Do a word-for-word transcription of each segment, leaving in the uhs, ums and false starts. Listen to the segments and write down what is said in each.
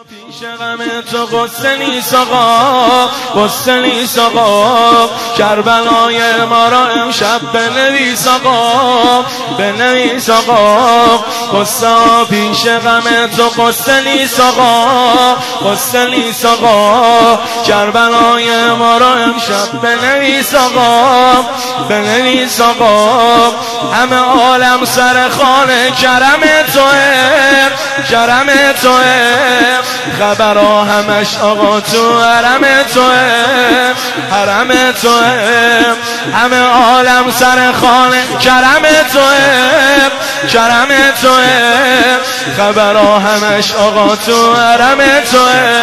پیش غم تو غصه نیست آقا، غصه نیست آقا، کربلای ما را امشب بنویس آقا، بنویس آقا. غصه پیش غم تو غصه نیست آقا، غصه نیست آقا، کربلای ما را امشب بنویس آقا، بنویس آقا. همه عالم سر خانه کرم توه، کرم توه، خبرها همش آقا تو حرم توه، حرم توه. همه عالم سر خانه کرم توه، کرم توه، خبرها همش آقا تو حرم توه.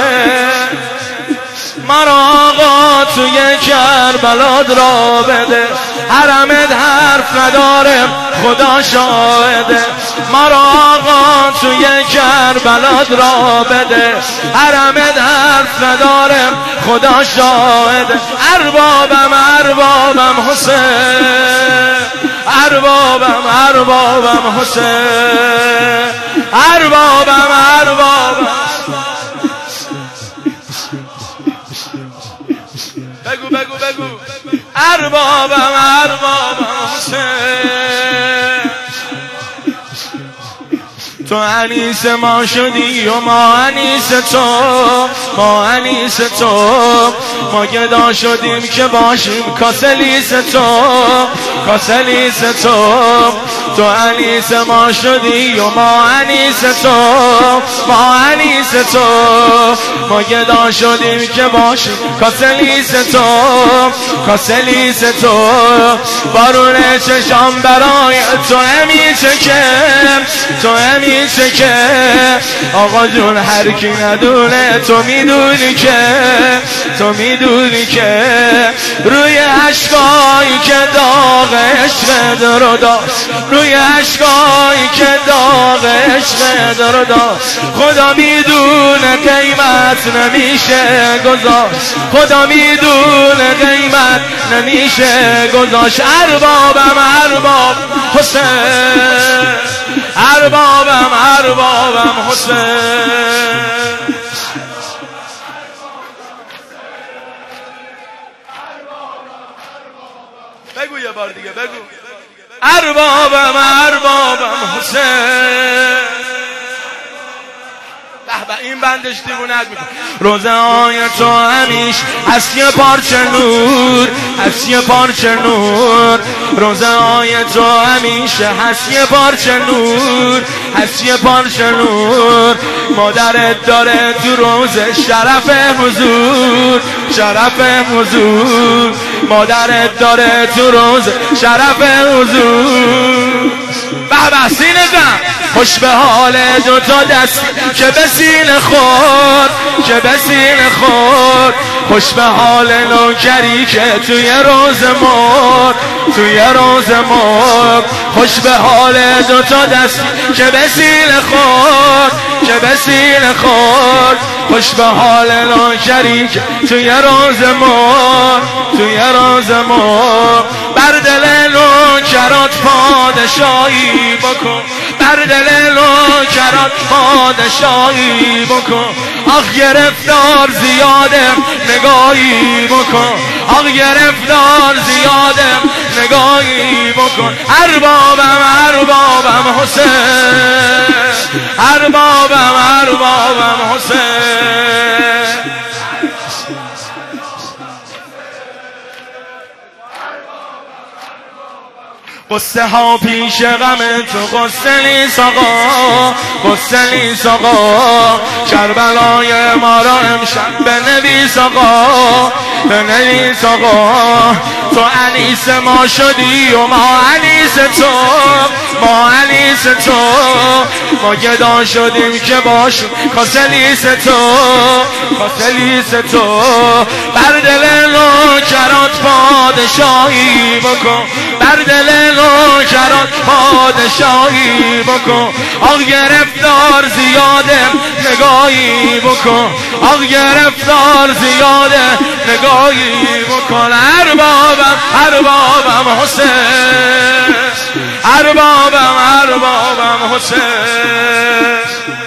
مرا آقا توی کربلا را بده، حرمت حرف نداره خدا شاهده. مرا آقا توی کربلا را بده، حرمت حرف نداره خدا شاهده. اربابم اربابم حسین، اربابم اربابم حسین، اربابم اربابم. بگو بگو بگو اربابم اربابم حسین. تو انیس ما شدی و ما انیس تو، ما انیس تو. ما گدا شدیم که باشیم کاسلیس تو، کاسلیس تو. تو انیس ما شدی و ما انیس تو، ما انیس تو. ما گدا شدیم که باشیم کاسلیس تو، کاسلیس تو. بارون چشام برای تو میچکه، تو میچکه. آقا جون هر کی ندونه تو میدونی که، تو میدونی که روی عشقایی که داغ عشق درو داشت، روی عشقایی که داغ عشق درو داشت. خدا میدونه قیمت نمیشه گذاشت، خدا میدونه قیمت نمیشه گذاشت. اربابم ارباب حسین، اربابم اربابم حسین. بگو یه بار دیگه بگو اربابم اربابم حسین. به این بندش دیوونت میکنه. روزه های تو همیش هست یه پارچه نور، هست یه پارچه نور. روزه های تو همیشه هست یه پارچه نور، هست یه پارچه نور. مادرت داره تو روزه شرف حضور، شرف حضور. مادرت داره تو روزه شرف حضور. بابا سینه زن خوش به حال دوتا دست که به سینه خورد، که به سینه خورد. خوش به حال نوکری که توی روز مرد، توی روز مرد. خوش به حال دوتا دست که به سینه خورد، که به سینه خورد. خوش به حال نوکری که توی روز مرد، توی روز مرد. بر دل نوکرات پادشاهی بکن، بر دل نوکرات پادشاهی بکن. آخ گرفتار زیاده نگاهی بکن، آخ گرفتار زیاده نگاهی بکن. اربابم اربابم حسین، اربابم اربابم حسین. غصه ها پیش غم تو غصه نیست آقا، غصه نیست آقا، کربلای ما را امشب بنویس آقا، بنویس آقا. تو انیس ما شدی و ما انیس تو، ما انیس تو. ما گدا شدیم که باشیم کاسلیس تو، کاسلیس تو. بر دل نوکرات پادشاهی بکن، بر دل نوکرات پادشاهی بکن. آق گرفتار زیاده نگاهی بکن، آق گرفتار زیاده نگاهی بکن. اربابم اربابم حسین، اربابم اربابم حسین.